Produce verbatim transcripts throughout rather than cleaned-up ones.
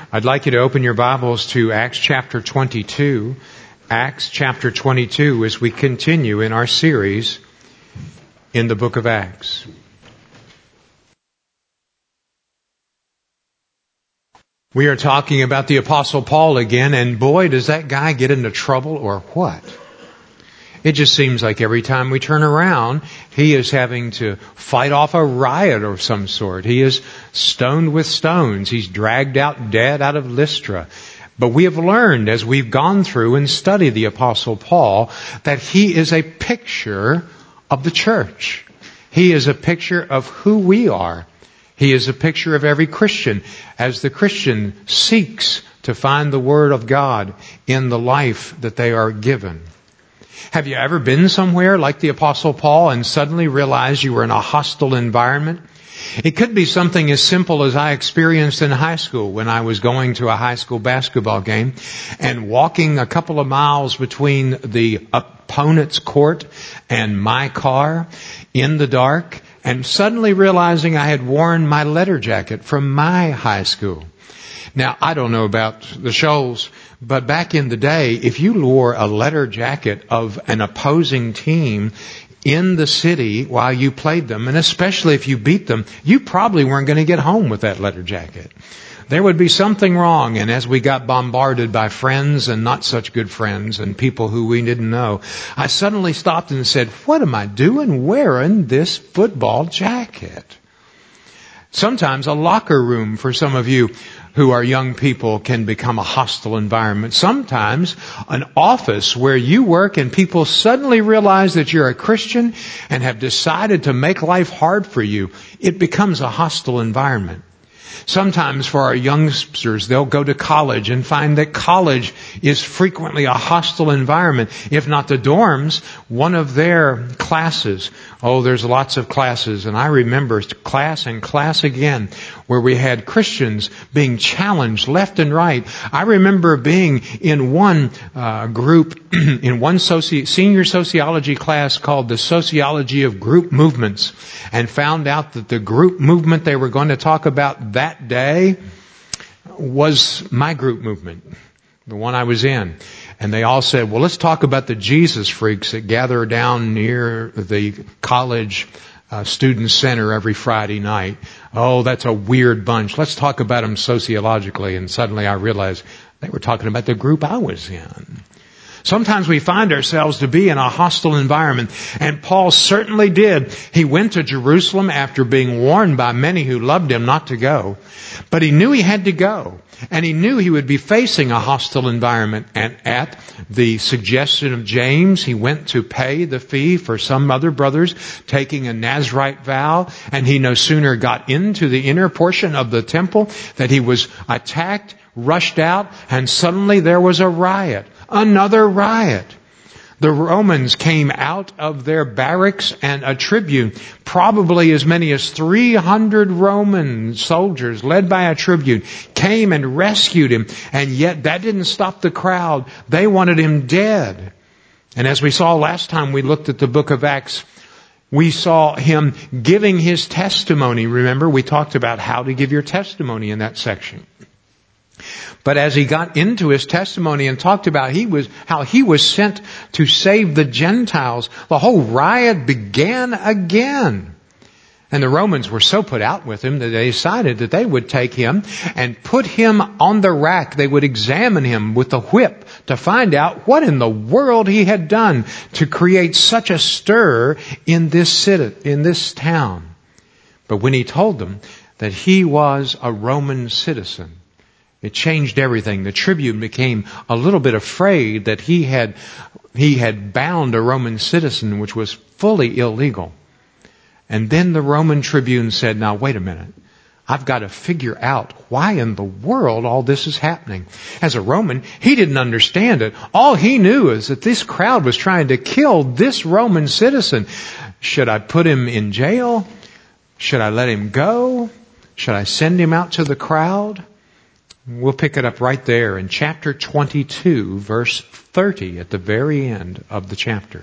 I'd like you to open your Bibles to Acts chapter twenty-two. Acts chapter twenty-two as we continue in our series in the book of Acts. We are talking about the Apostle Paul again, and boy, does that guy get into trouble or what? It just seems like every time we turn around, he is having to fight off a riot of some sort. He is stoned with stones. He's dragged out dead out of Lystra. But we have learned as we've gone through and studied the Apostle Paul that he is a picture of the church. He is a picture of who we are. He is a picture of every Christian as the Christian seeks to find the Word of God in the life that they are given. Have you ever been somewhere like the Apostle Paul and suddenly realized you were in a hostile environment? It could be something as simple as I experienced in high school when I was going to a high school basketball game and walking a couple of miles between the opponent's court and my car in the dark and suddenly realizing I had worn my letter jacket from my high school. Now, I don't know about the Shoals, but back in the day, if you wore a letter jacket of an opposing team in the city while you played them, and especially if you beat them, you probably weren't going to get home with that letter jacket. There would be something wrong, and as we got bombarded by friends and not such good friends and people who we didn't know, I suddenly stopped and said, what am I doing wearing this football jacket? Sometimes a locker room for some of you who are young people can become a hostile environment. Sometimes an office where you work and people suddenly realize that you're a Christian and have decided to make life hard for you, it becomes a hostile environment. Sometimes for our youngsters, they'll go to college and find that college is frequently a hostile environment. If not the dorms, one of their classes. Oh, there's lots of classes. And I remember class and class again where we had Christians being challenged left and right. I remember being in one uh, group, in one soci- senior sociology class called the Sociology of Group Movements, and found out that the group movement they were going to talk about that day was my group movement, the one I was in. And they all said, well, let's talk about the Jesus freaks that gather down near the college uh, student center every Friday night. Oh, that's a weird bunch. Let's talk about them sociologically. And suddenly I realized they were talking about the group I was in. Sometimes we find ourselves to be in a hostile environment, and Paul certainly did. He went to Jerusalem after being warned by many who loved him not to go, but he knew he had to go, and he knew he would be facing a hostile environment. And at the suggestion of James, he went to pay the fee for some other brothers taking a Nazirite vow, and he no sooner got into the inner portion of the temple that he was attacked, rushed out, and suddenly there was a riot. Another riot. The Romans came out of their barracks, and a tribune, probably as many as three hundred Roman soldiers led by a tribune, came and rescued him. And yet that didn't stop the crowd. They wanted him dead. And as we saw last time we looked at the book of Acts, we saw him giving his testimony. Remember, we talked about how to give your testimony in that section. But as he got into his testimony and talked about he was how he was sent to save the Gentiles, the whole riot began again. And the Romans were so put out with him that they decided that they would take him and put him on the rack. They would examine him with the whip to find out what in the world he had done to create such a stir in this city, in this town. But when he told them that he was a Roman citizen, it changed everything. The tribune became a little bit afraid that he had he had bound a Roman citizen, which was fully illegal. And then the Roman tribune said, now wait a minute. I've got to figure out why in the world all this is happening. As a Roman, he didn't understand it. All he knew is that this crowd was trying to kill this Roman citizen. Should I put him in jail? Should I let him go? Should I send him out to the crowd? We'll pick it up right there in chapter twenty-two, verse thirty, at the very end of the chapter.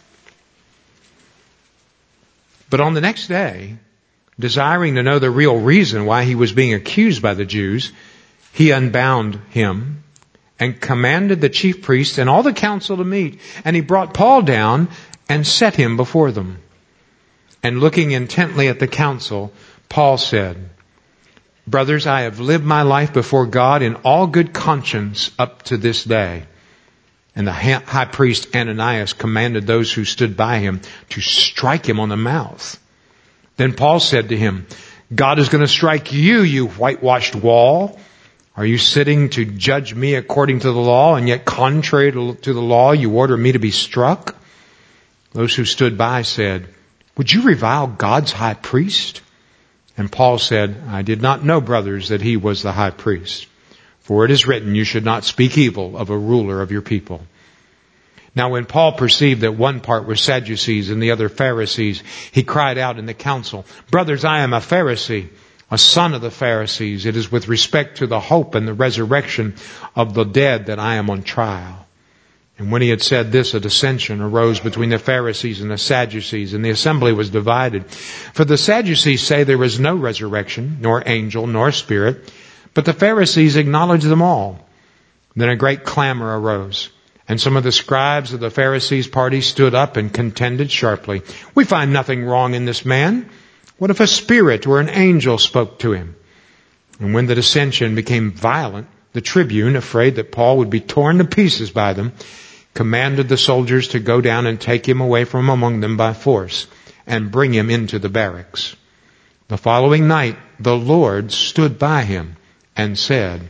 But on the next day, desiring to know the real reason why he was being accused by the Jews, he unbound him and commanded the chief priests and all the council to meet. And he brought Paul down and set him before them. And looking intently at the council, Paul said, "Brothers, I have lived my life before God in all good conscience up to this day." And the high priest Ananias commanded those who stood by him to strike him on the mouth. Then Paul said to him, "God is going to strike you, you whitewashed wall. Are you sitting to judge me according to the law, and yet contrary to the law you order me to be struck?" Those who stood by said, "Would you revile God's high priest?" And Paul said, "I did not know, brothers, that he was the high priest. For it is written, you should not speak evil of a ruler of your people." Now when Paul perceived that one part were Sadducees and the other Pharisees, he cried out in the council, "Brothers, I am a Pharisee, a son of the Pharisees. It is with respect to the hope and the resurrection of the dead that I am on trial." And when he had said this, a dissension arose between the Pharisees and the Sadducees, and the assembly was divided. For the Sadducees say there is no resurrection, nor angel, nor spirit, but the Pharisees acknowledge them all. Then a great clamor arose, and some of the scribes of the Pharisees' party stood up and contended sharply. "We find nothing wrong in this man. What if a spirit or an angel spoke to him?" And when the dissension became violent, the tribune, afraid that Paul would be torn to pieces by them, commanded the soldiers to go down and take him away from among them by force and bring him into the barracks. The following night, the Lord stood by him and said,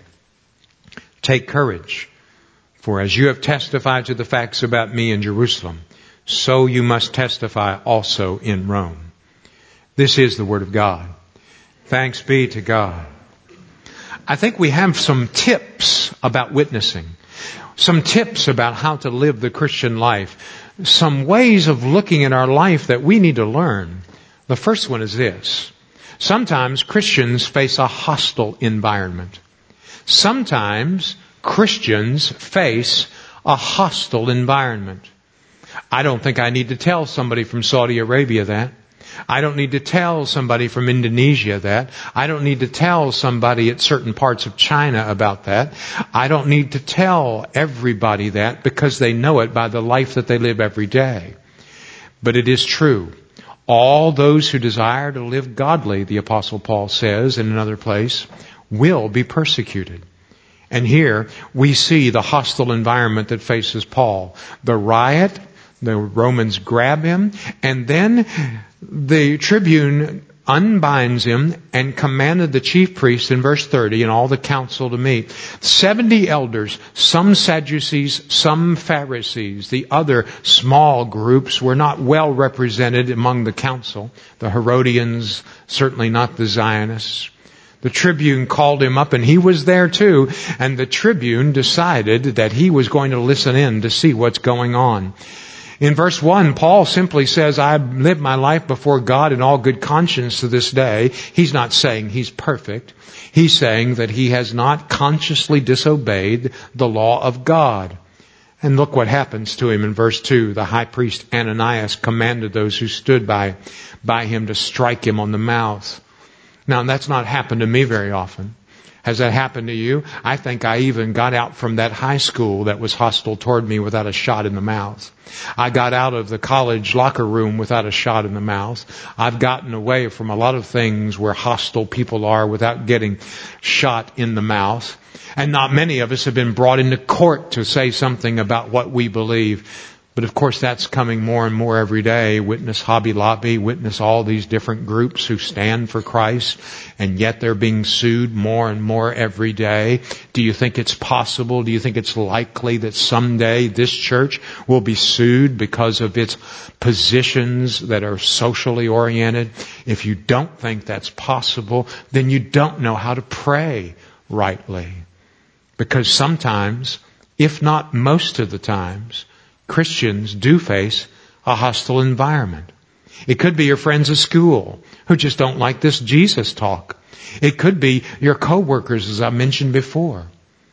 "Take courage, for as you have testified to the facts about me in Jerusalem, so you must testify also in Rome." This is the Word of God. Thanks be to God. I think we have some tips about witnessing, some tips about how to live the Christian life, some ways of looking at our life that we need to learn. The first one is this. Sometimes Christians face a hostile environment. Sometimes Christians face a hostile environment. I don't think I need to tell somebody from Saudi Arabia that. I don't need to tell somebody from Indonesia that. I don't need to tell somebody at certain parts of China about that. I don't need to tell everybody that because they know it by the life that they live every day. But it is true. All those who desire to live godly, the Apostle Paul says in another place, will be persecuted. And here we see the hostile environment that faces Paul. The riot, the Romans grab him, and then the tribune unbinds him and commanded the chief priests in verse thirty and all the council to meet. Seventy elders, some Sadducees, some Pharisees. The other small groups were not well represented among the council. The Herodians, certainly not the Zionists. The tribune called him up and he was there too. And the tribune decided that he was going to listen in to see what's going on. In verse one, Paul simply says, "I live my life before God in all good conscience to this day." He's not saying he's perfect. He's saying that he has not consciously disobeyed the law of God. And look what happens to him in verse two. The high priest Ananias commanded those who stood by, by him to strike him on the mouth. Now, that's not happened to me very often. Has that happened to you? I think I even got out from that high school that was hostile toward me without a shot in the mouth. I got out of the college locker room without a shot in the mouth. I've gotten away from a lot of things where hostile people are without getting shot in the mouth. And not many of us have been brought into court to say something about what we believe. But of course that's coming more and more every day. Witness Hobby Lobby, witness all these different groups who stand for Christ, and yet they're being sued more and more every day. Do you think it's possible? Do you think it's likely that someday this church will be sued because of its positions that are socially oriented? If you don't think that's possible, then you don't know how to pray rightly. Because sometimes, if not most of the times, Christians do face a hostile environment. It could be your friends at school who just don't like this Jesus talk. It could be your coworkers, as I mentioned before.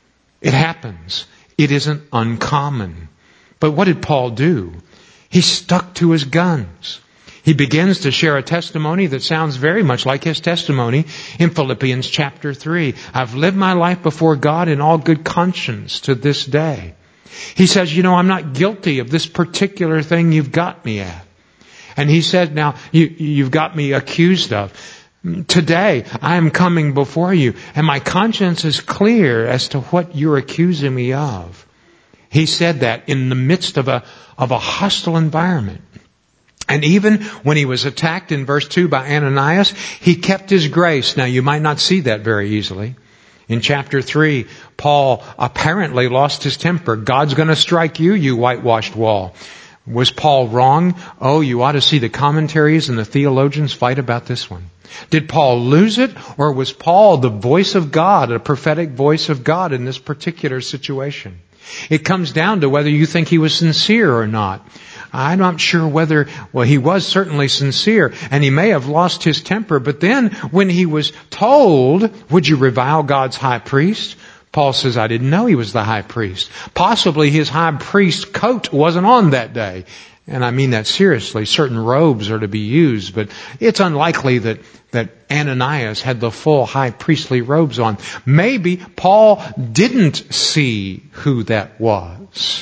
It happens. It isn't uncommon. But what did Paul do? He stuck to his guns. He begins to share a testimony that sounds very much like his testimony in Philippians chapter three. I've lived my life before God in all good conscience to this day. He says, you know, I'm not guilty of this particular thing you've got me at. And he said, now, you, you've got me accused of. Today, I am coming before you, and my conscience is clear as to what you're accusing me of. He said that in the midst of a, of a hostile environment. And even when he was attacked in verse two by Ananias, he kept his grace. Now, you might not see that very easily. In chapter three, Paul apparently lost his temper. God's going to strike you, you whitewashed wall. Was Paul wrong? Oh, you ought to see the commentaries and the theologians fight about this one. Did Paul lose it, or was Paul the voice of God, a prophetic voice of God in this particular situation? It comes down to whether you think he was sincere or not. I'm not sure whether, well, he was certainly sincere, and he may have lost his temper, but then when he was told, would you revile God's high priest? Paul says, I didn't know he was the high priest. Possibly his high priest coat wasn't on that day. And I mean that seriously. Certain robes are to be used, but it's unlikely that, that Ananias had the full high priestly robes on. Maybe Paul didn't see who that was.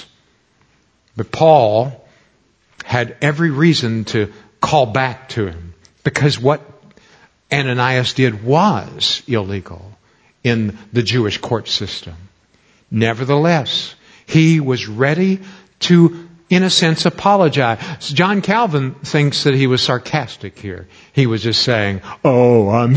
But Paul had every reason to call back to him, because what Ananias did was illegal in the Jewish court system. Nevertheless, he was ready to, in a sense, apologize. John Calvin thinks that he was sarcastic here. He was just saying, oh, I'm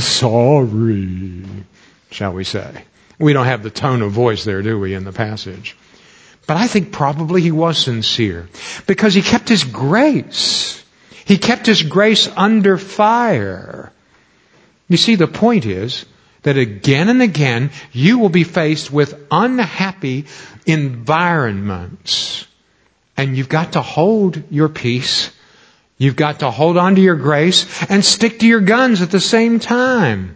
sorry, shall we say. We don't have the tone of voice there, do we, in the passage? But I think probably he was sincere, because he kept his grace. He kept his grace under fire. You see, the point is that again and again, you will be faced with unhappy environments. And you've got to hold your peace. You've got to hold on to your grace and stick to your guns at the same time.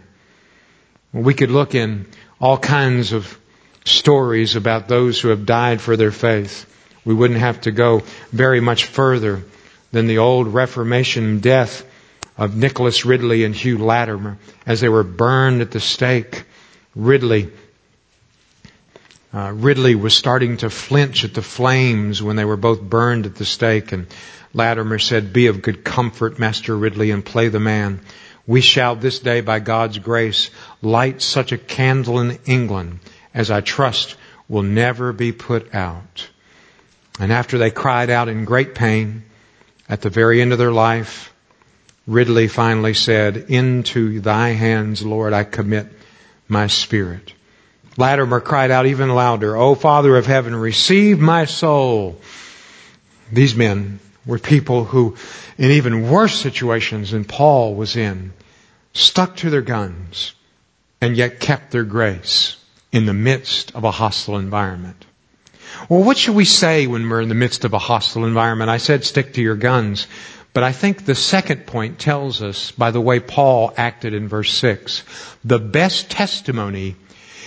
We could look in all kinds of stories about those who have died for their faith. We wouldn't have to go very much further than the old Reformation death of Nicholas Ridley and Hugh Latimer as they were burned at the stake. Ridley uh, Ridley was starting to flinch at the flames when they were both burned at the stake, and Latimer said, "Be of good comfort, Master Ridley, and play the man. We shall this day, by God's grace, light such a candle in England as I trust will never be put out." And after they cried out in great pain at the very end of their life, Ridley finally said, "Into thy hands, Lord, I commit my spirit." Latimer cried out even louder, "O Father of heaven, receive my soul." These men were people who, in even worse situations than Paul was in, stuck to their guns and yet kept their grace in the midst of a hostile environment. Well, what should we say when we're in the midst of a hostile environment? I said stick to your guns. But I think the second point tells us, by the way Paul acted in verse six, the best testimony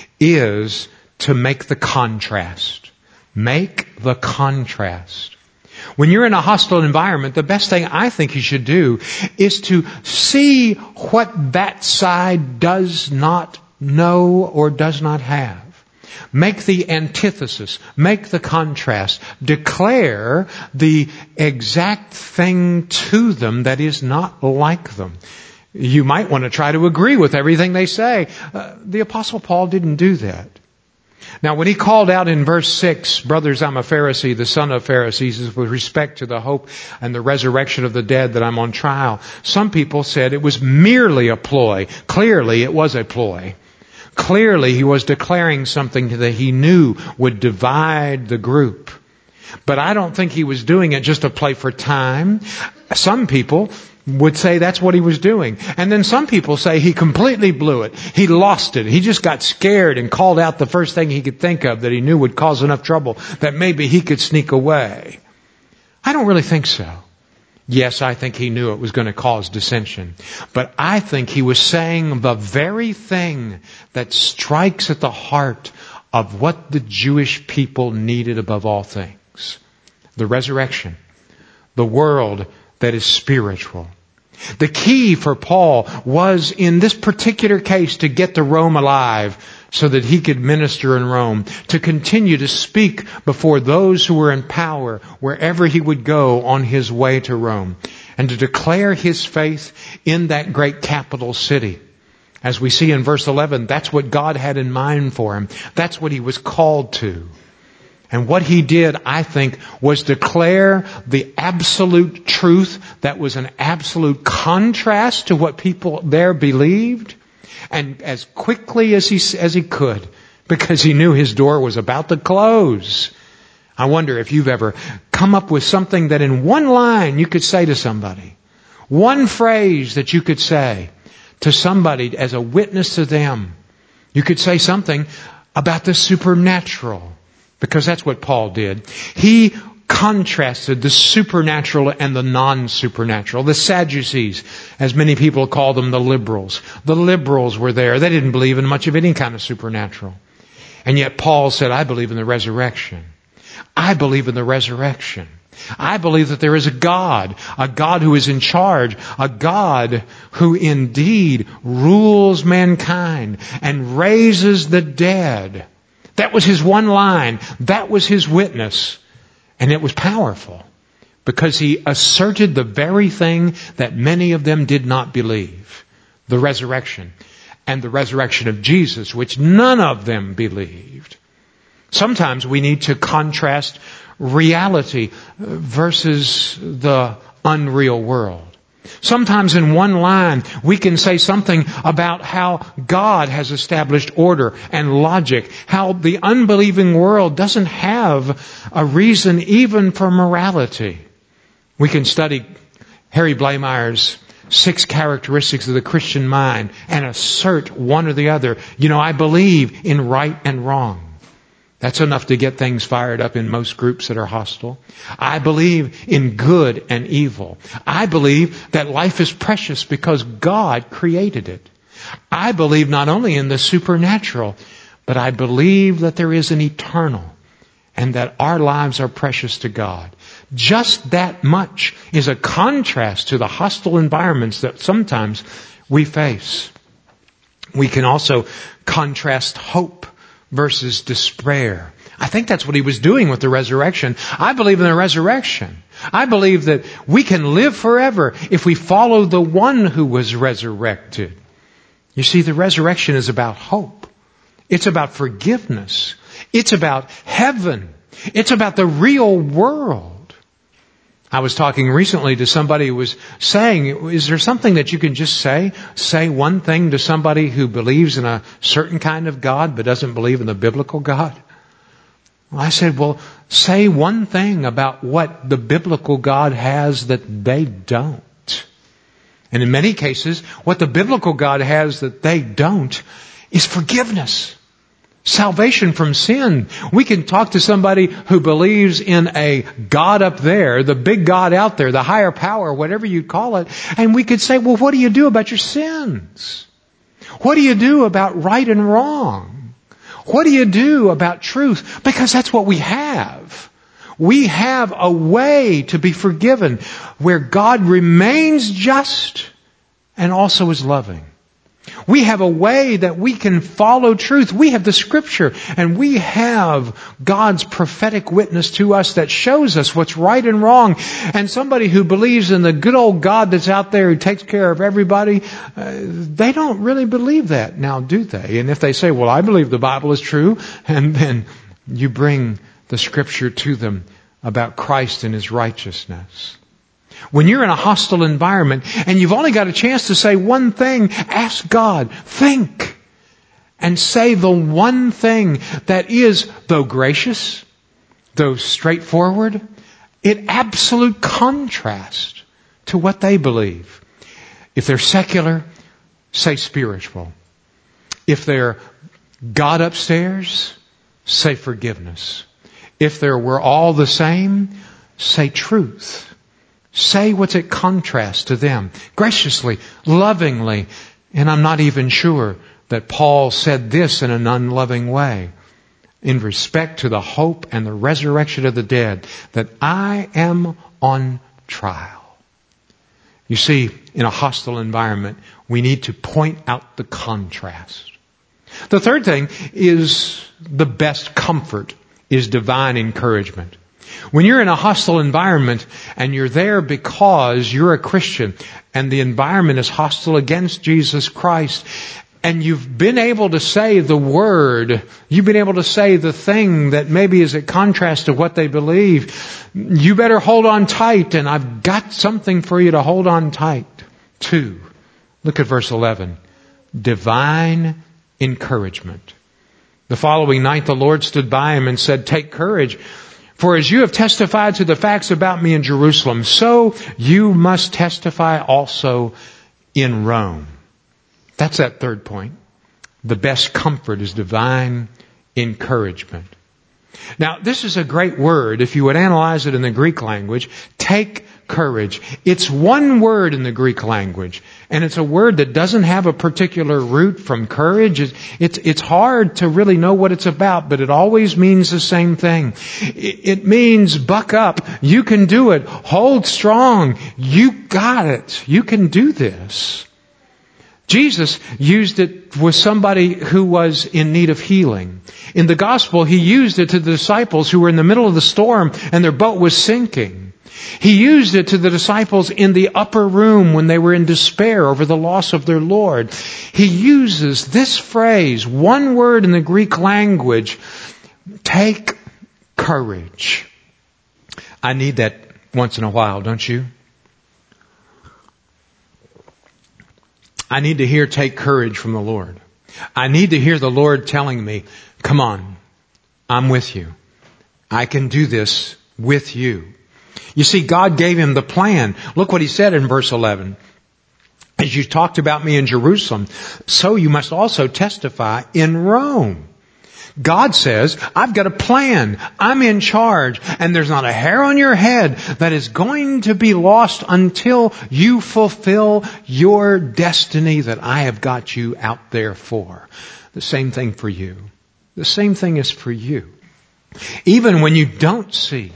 is to make the contrast. Make the contrast. When you're in a hostile environment, the best thing I think you should do is to see what that side does not know or does not have. Make the antithesis. Make the contrast. Declare the exact thing to them that is not like them. You might want to try to agree with everything they say. Uh, the Apostle Paul didn't do that. Now, when he called out in verse six, "Brothers, I'm a Pharisee, the son of Pharisees, with respect to the hope and the resurrection of the dead that I'm on trial," some people said it was merely a ploy. Clearly, it was a ploy. Clearly, he was declaring something that he knew would divide the group. But I don't think he was doing it just to play for time. Some people would say that's what he was doing. And then some people say he completely blew it. He lost it. He just got scared and called out the first thing he could think of that he knew would cause enough trouble that maybe he could sneak away. I don't really think so. Yes, I think he knew it was going to cause dissension. But I think he was saying the very thing that strikes at the heart of what the Jewish people needed above all things. The resurrection. The world that is spiritual. The key for Paul was in this particular case to get to Rome alive so that he could minister in Rome, to continue to speak before those who were in power wherever he would go on his way to Rome, and to declare his faith in that great capital city. As we see in verse eleven, that's what God had in mind for him. That's what he was called to. And what he did, I think, was declare the absolute truth that was an absolute contrast to what people there believed. And as quickly as he, as he could, because he knew his door was about to close. I wonder if you've ever come up with something that in one line you could say to somebody. One phrase that you could say to somebody as a witness to them. You could say something about the supernatural. Because that's what Paul did. He contrasted the supernatural and the non-supernatural. The Sadducees, as many people call them, the liberals. The liberals were there. They didn't believe in much of any kind of supernatural. And yet Paul said, I believe in the resurrection. I believe in the resurrection. I believe that there is a God, a God who is in charge, a God who indeed rules mankind and raises the dead. That was his one line. That was his witness. And it was powerful because he asserted the very thing that many of them did not believe. The resurrection. And the resurrection of Jesus, which none of them believed. Sometimes we need to contrast reality versus the unreal world. Sometimes in one line we can say something about how God has established order and logic, how the unbelieving world doesn't have a reason even for morality. We can study Harry Blameyer's Six Characteristics of the Christian Mind and assert one or the other. You know, I believe in right and wrong. That's enough to get things fired up in most groups that are hostile. I believe in good and evil. I believe that life is precious because God created it. I believe not only in the supernatural, but I believe that there is an eternal and that our lives are precious to God. Just that much is a contrast to the hostile environments that sometimes we face. We can also contrast hope versus despair. I think that's what he was doing with the resurrection. I believe in the resurrection. I believe that we can live forever if we follow the one who was resurrected. You see, the resurrection is about hope. It's about forgiveness. It's about heaven. It's about the real world. I was talking recently to somebody who was saying, is there something that you can just say? Say one thing to somebody who believes in a certain kind of God but doesn't believe in the biblical God? Well, I said, well, say one thing about what the biblical God has that they don't. And in many cases, what the biblical God has that they don't is forgiveness. Salvation from sin. We can talk to somebody who believes in a God up there, the big God out there, the higher power, whatever you call it, and we could say, well, what do you do about your sins? What do you do about right and wrong? What do you do about truth? Because that's what we have. We have a way to be forgiven where God remains just and also is loving. We have a way that we can follow truth. We have the Scripture, and we have God's prophetic witness to us that shows us what's right and wrong. And somebody who believes in the good old God that's out there who takes care of everybody, uh, they don't really believe that now, do they? And if they say, well, I believe the Bible is true, and then you bring the Scripture to them about Christ and His righteousness. When you're in a hostile environment and you've only got a chance to say one thing, ask God, think, and say the one thing that is, though gracious, though straightforward, in absolute contrast to what they believe. If they're secular, say spiritual. If they're God upstairs, say forgiveness. If there were all the same, say truth. Say what's at contrast to them. Graciously, lovingly. And I'm not even sure that Paul said this in an unloving way. In respect to the hope and the resurrection of the dead, that I am on trial. You see, in a hostile environment, we need to point out the contrast. The third thing is the best comfort is divine encouragement. When you're in a hostile environment and you're there because you're a Christian and the environment is hostile against Jesus Christ, and you've been able to say the word, you've been able to say the thing that maybe is a contrast to what they believe, you better hold on tight, and I've got something for you to hold on tight to. Look at verse eleven. Divine encouragement. The following night the Lord stood by him and said, "Take courage, for as you have testified to the facts about me in Jerusalem, so you must testify also in Rome." That's that third point. The best comfort is divine encouragement. Now, this is a great word. If you would analyze it in the Greek language, take courage. It's one word in the Greek language, and it's a word that doesn't have a particular root from courage. It's, it's, it's hard to really know what it's about, but it always means the same thing. It, it means buck up. You can do it. Hold strong. You got it. You can do this. Jesus used it with somebody who was in need of healing. In the gospel, He used it to the disciples who were in the middle of the storm and their boat was sinking. He used it to the disciples in the upper room when they were in despair over the loss of their Lord. He uses this phrase, one word in the Greek language, take courage. I need that once in a while, don't you? I need to hear take courage from the Lord. I need to hear the Lord telling me, come on, I'm with you. I can do this with you. You see, God gave him the plan. Look what He said in verse eleven. As you talked about me in Jerusalem, so you must also testify in Rome. God says, I've got a plan. I'm in charge. And there's not a hair on your head that is going to be lost until you fulfill your destiny that I have got you out there for. The same thing for you. The same thing is for you. Even when you don't see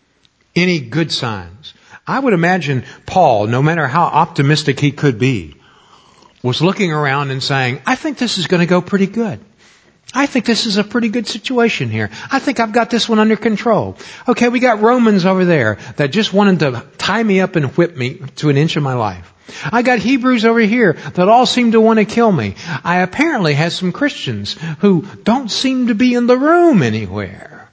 any good signs. I would imagine Paul, no matter how optimistic he could be, was looking around and saying, I think this is going to go pretty good. I think this is a pretty good situation here. I think I've got this one under control. Okay, we got Romans over there that just wanted to tie me up and whip me to an inch of my life. I got Hebrews over here that all seem to want to kill me. I apparently have some Christians who don't seem to be in the room anywhere.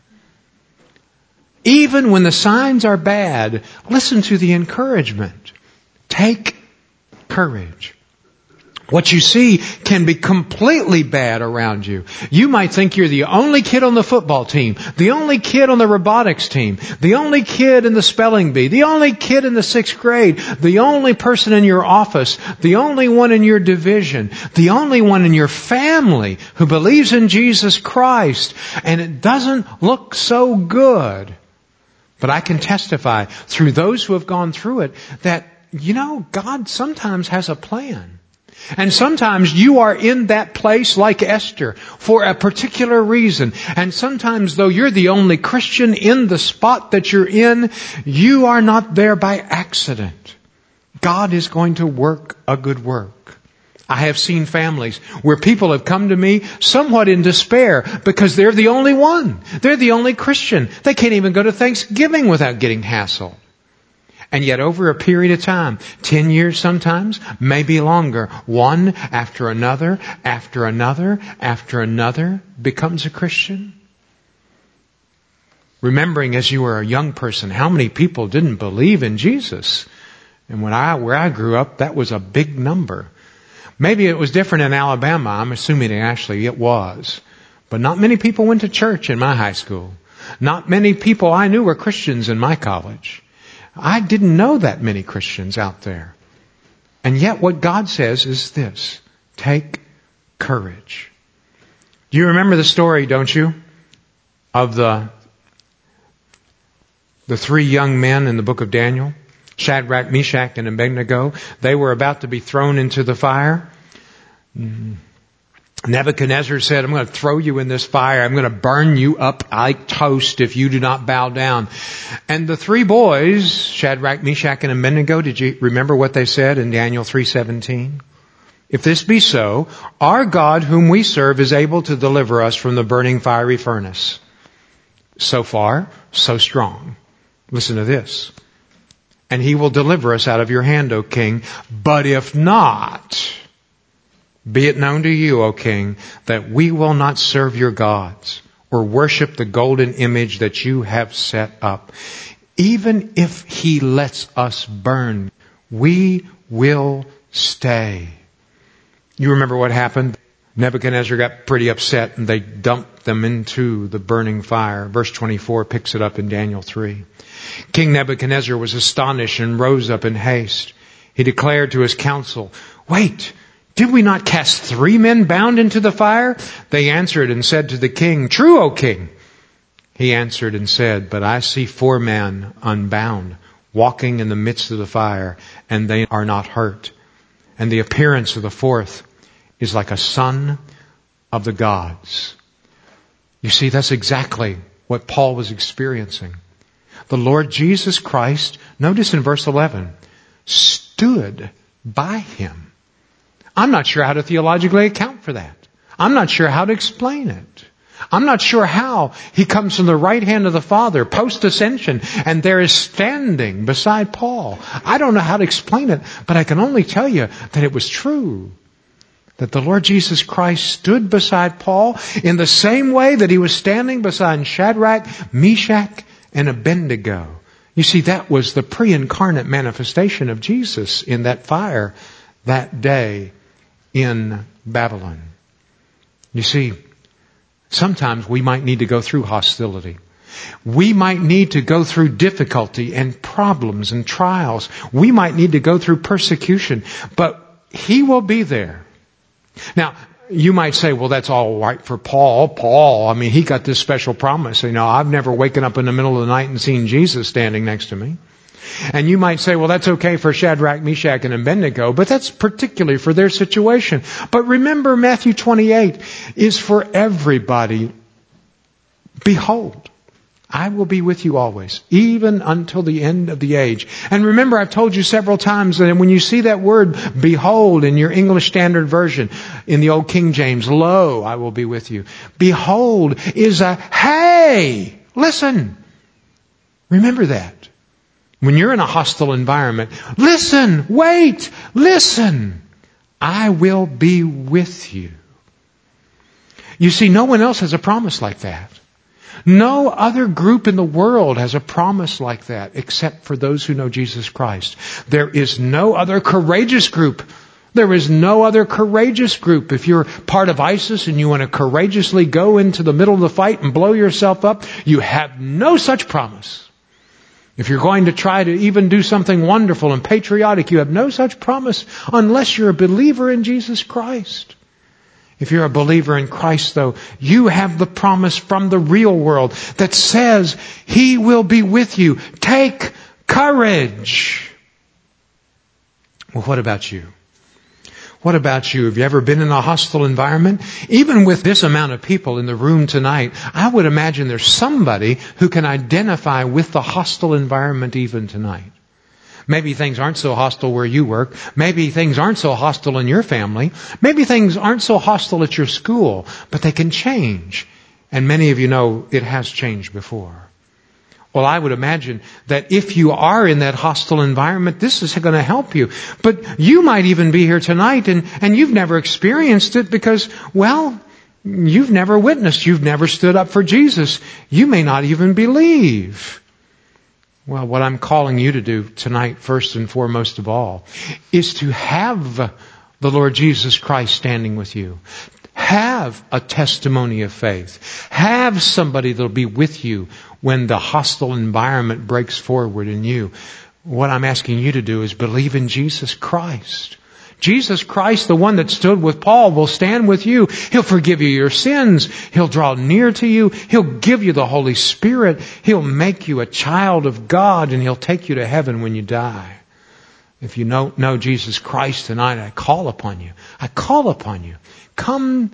Even when the signs are bad, listen to the encouragement. Take courage. What you see can be completely bad around you. You might think you're the only kid on the football team, the only kid on the robotics team, the only kid in the spelling bee, the only kid in the sixth grade, the only person in your office, the only one in your division, the only one in your family who believes in Jesus Christ, and it doesn't look so good. But I can testify through those who have gone through it that, you know, God sometimes has a plan. And sometimes you are in that place like Esther for a particular reason. And sometimes though you're the only Christian in the spot that you're in, you are not there by accident. God is going to work a good work. I have seen families where people have come to me somewhat in despair because they're the only one. They're the only Christian. They can't even go to Thanksgiving without getting hassled. And yet over a period of time, ten years sometimes, maybe longer, one after another, after another, after another becomes a Christian. Remembering as you were a young person, how many people didn't believe in Jesus. And when I, where I grew up, that was a big number. Maybe it was different in Alabama. I'm assuming actually it was. But not many people went to church in my high school. Not many people I knew were Christians in my college. I didn't know that many Christians out there. And yet what God says is this. Take courage. Do you remember the story, don't you? Of the, the three young men in the book of Daniel? Shadrach, Meshach, and Abednego. They were about to be thrown into the fire. Nebuchadnezzar said, I'm going to throw you in this fire. I'm going to burn you up like toast if you do not bow down. And the three boys, Shadrach, Meshach, and Abednego, did you remember what they said in Daniel three seventeen? If this be so, our God whom we serve is able to deliver us from the burning fiery furnace. So far, so strong. Listen to this. And he will deliver us out of your hand, O king. But if not, be it known to you, O king, that we will not serve your gods or worship the golden image that you have set up. Even if he lets us burn, we will stay. You remember what happened? Nebuchadnezzar got pretty upset and they dumped them into the burning fire. Verse twenty-four picks it up in Daniel three. King Nebuchadnezzar was astonished and rose up in haste. He declared to his council, wait, did we not cast three men bound into the fire? They answered and said to the king, true, O king. He answered and said, but I see four men unbound, walking in the midst of the fire, and they are not hurt. And the appearance of the fourth is like a son of the gods. You see, that's exactly what Paul was experiencing. The Lord Jesus Christ, notice in verse eleven, stood by him. I'm not sure how to theologically account for that. I'm not sure how to explain it. I'm not sure how he comes from the right hand of the Father post-ascension and there is standing beside Paul. I don't know how to explain it, but I can only tell you that it was true. That the Lord Jesus Christ stood beside Paul in the same way that he was standing beside Shadrach, Meshach, and Abednego. You see, that was the pre-incarnate manifestation of Jesus in that fire that day in Babylon. You see, sometimes we might need to go through hostility. We might need to go through difficulty and problems and trials. We might need to go through persecution, but he will be there. Now, you might say, well, that's all right for Paul. Paul, I mean, he got this special promise. You know, I've never waken up in the middle of the night and seen Jesus standing next to me. And you might say, well, that's okay for Shadrach, Meshach, and Abednego, but that's particularly for their situation. But remember, Matthew twenty-eight is for everybody. Behold, I will be with you always, even until the end of the age. And remember, I've told you several times that when you see that word, behold, in your English Standard Version, in the Old King James, lo, I will be with you. Behold is a hey, listen. Remember that. When you're in a hostile environment, listen, wait, listen. I will be with you. You see, no one else has a promise like that. No other group in the world has a promise like that except for those who know Jesus Christ. There is no other courageous group. There is no other courageous group. If you're part of ISIS and you want to courageously go into the middle of the fight and blow yourself up, you have no such promise. If you're going to try to even do something wonderful and patriotic, you have no such promise unless you're a believer in Jesus Christ. If you're a believer in Christ, though, you have the promise from the real world that says He will be with you. Take courage. Well, what about you? What about you? Have you ever been in a hostile environment? Even with this amount of people in the room tonight, I would imagine there's somebody who can identify with the hostile environment even tonight. Maybe things aren't so hostile where you work. Maybe things aren't so hostile in your family. Maybe things aren't so hostile at your school, but they can change. And many of you know it has changed before. Well, I would imagine that if you are in that hostile environment, this is going to help you. But you might even be here tonight and, and you've never experienced it because, well, you've never witnessed. You've never stood up for Jesus. You may not even believe. Well, what I'm calling you to do tonight, first and foremost of all, is to have the Lord Jesus Christ standing with you. Have a testimony of faith. Have somebody that'll be with you when the hostile environment breaks forward in you. What I'm asking you to do is believe in Jesus Christ. Jesus Christ, the one that stood with Paul, will stand with you. He'll forgive you your sins. He'll draw near to you. He'll give you the Holy Spirit. He'll make you a child of God, and He'll take you to heaven when you die. If you don't know Jesus Christ tonight, I call upon you. I call upon you. Come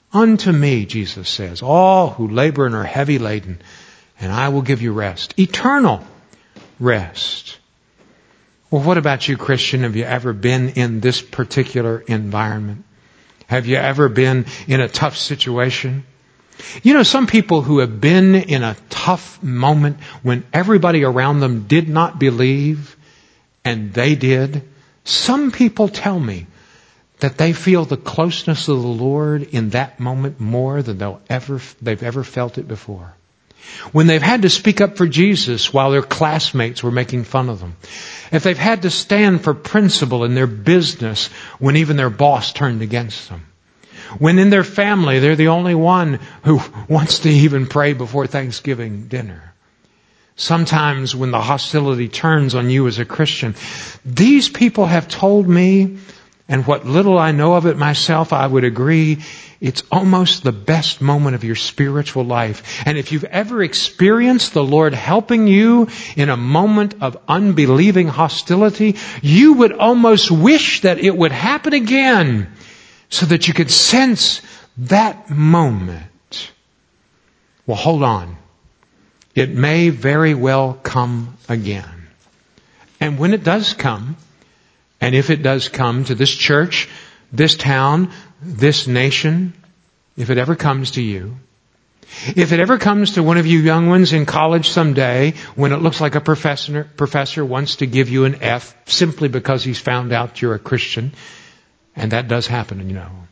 unto me, Jesus says, all who labor and are heavy laden, and I will give you rest. Eternal rest. Well, what about you, Christian? Have you ever been in this particular environment? Have you ever been in a tough situation? You know, some people who have been in a tough moment when everybody around them did not believe, and they did, some people tell me that they feel the closeness of the Lord in that moment more than they'll ever, they've ever felt it before. When they've had to speak up for Jesus while their classmates were making fun of them. If they've had to stand for principle in their business when even their boss turned against them. When in their family they're the only one who wants to even pray before Thanksgiving dinner. Sometimes when the hostility turns on you as a Christian, these people have told me, and what little I know of it myself, I would agree, it's almost the best moment of your spiritual life. And if you've ever experienced the Lord helping you in a moment of unbelieving hostility, you would almost wish that it would happen again so that you could sense that moment. Well, hold on. It may very well come again. And when it does come, and if it does come to this church, this town, this nation, if it ever comes to you, if it ever comes to one of you young ones in college someday when it looks like a professor, professor wants to give you an F simply because he's found out you're a Christian, and that does happen, you know.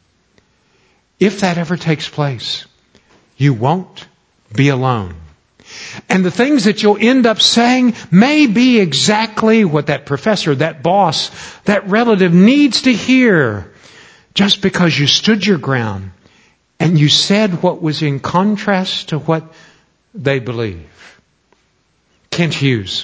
If that ever takes place, you won't be alone. And the things that you'll end up saying may be exactly what that professor, that boss, that relative needs to hear. Just because you stood your ground and you said what was in contrast to what they believe. Kent Hughes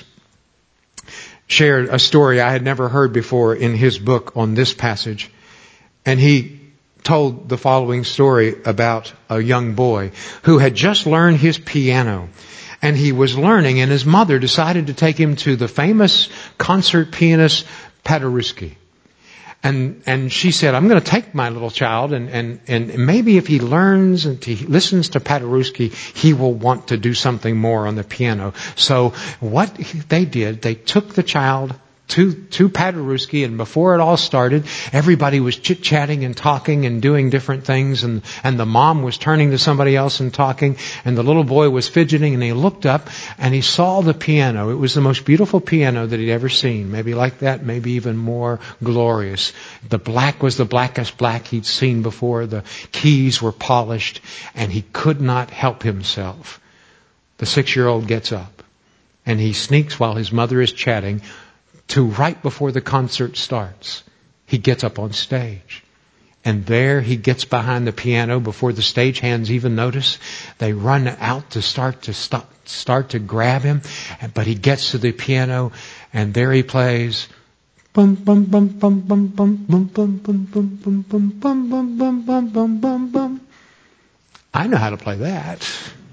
shared a story I had never heard before in his book on this passage. And he told the following story about a young boy who had just learned his piano. And he was learning, and his mother decided to take him to the famous concert pianist Paderewski. And and she said, I'm going to take my little child, and, and, and maybe if he learns and he listens to Paderewski, he will want to do something more on the piano. So what they did, they took the child to to Paderewski, and before it all started, everybody was chit-chatting and talking and doing different things, and, and the mom was turning to somebody else and talking, and the little boy was fidgeting, and he looked up and he saw the piano. It was the most beautiful piano that he'd ever seen. Maybe like that, maybe even more glorious. The black was the blackest black he'd seen before. The keys were polished, and he could not help himself. The six-year-old gets up, and he sneaks while his mother is chatting to right before the concert starts. He gets up on stage. And there he gets behind the piano before the stagehands even notice. They run out to start to stop, start to grab him. But he gets to the piano, and there he plays. Bum bum bum bum bum bum bum bum bum bum bum bum bum bum bum bum bum bum bum. I know how to play that.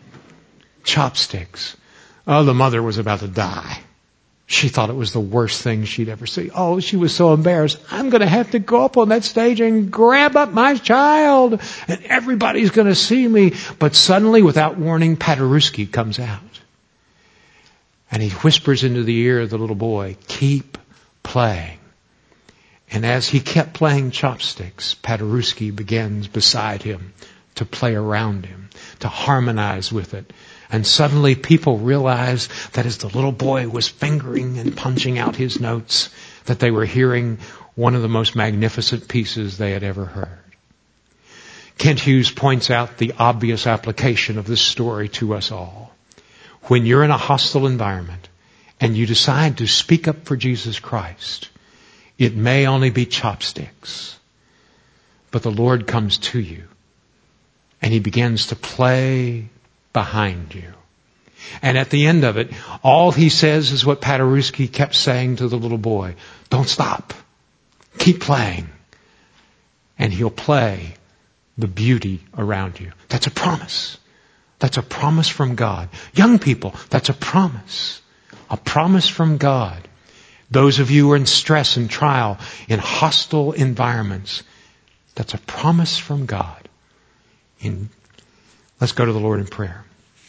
Chopsticks. Oh, the mother was about to die. She thought it was the worst thing she'd ever see. Oh, she was so embarrassed. I'm going to have to go up on that stage and grab up my child, and everybody's going to see me. But suddenly, without warning, Paderewski comes out. And he whispers into the ear of the little boy, keep playing. And as he kept playing Chopsticks, Paderewski begins beside him to play around him, to harmonize with it. And suddenly people realized that as the little boy was fingering and punching out his notes, that they were hearing one of the most magnificent pieces they had ever heard. Kent Hughes points out the obvious application of this story to us all. When you're in a hostile environment and you decide to speak up for Jesus Christ, it may only be chopsticks, but the Lord comes to you and He begins to play behind you. And at the end of it, all He says is what Paderewski kept saying to the little boy. Don't stop. Keep playing. And He'll play the beauty around you. That's a promise. That's a promise from God. Young people, that's a promise. A promise from God. Those of you who are in stress and trial, in hostile environments, that's a promise from God. In, let's go to the Lord in prayer.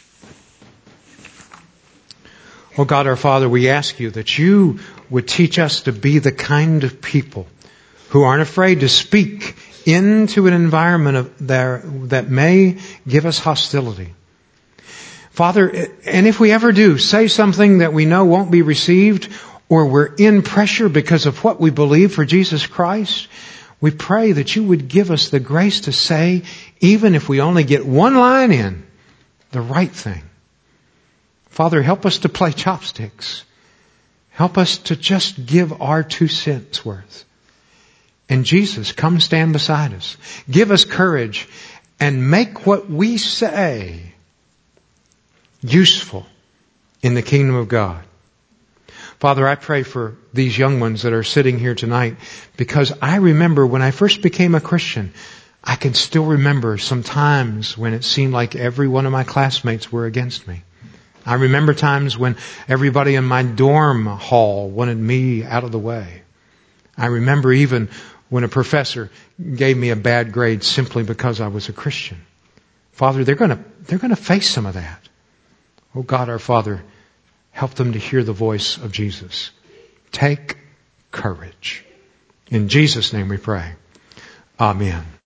Oh God, our Father, we ask you that you would teach us to be the kind of people who aren't afraid to speak into an environment of there that may give us hostility. Father, and if we ever do say something that we know won't be received, or we're in pressure because of what we believe for Jesus Christ, we pray that you would give us the grace to say, even if we only get one line in, the right thing. Father, help us to play chopsticks. Help us to just give our two cents worth. And Jesus, come stand beside us. Give us courage and make what we say useful in the kingdom of God. Father, I pray for these young ones that are sitting here tonight, because I remember when I first became a Christian, I can still remember some times when it seemed like every one of my classmates were against me. I remember times when everybody in my dorm hall wanted me out of the way. I remember even when a professor gave me a bad grade simply because I was a Christian. Father, they're going to, they're going to face some of that. Oh God, our Father, help them to hear the voice of Jesus. Take courage. In Jesus' name we pray. Amen.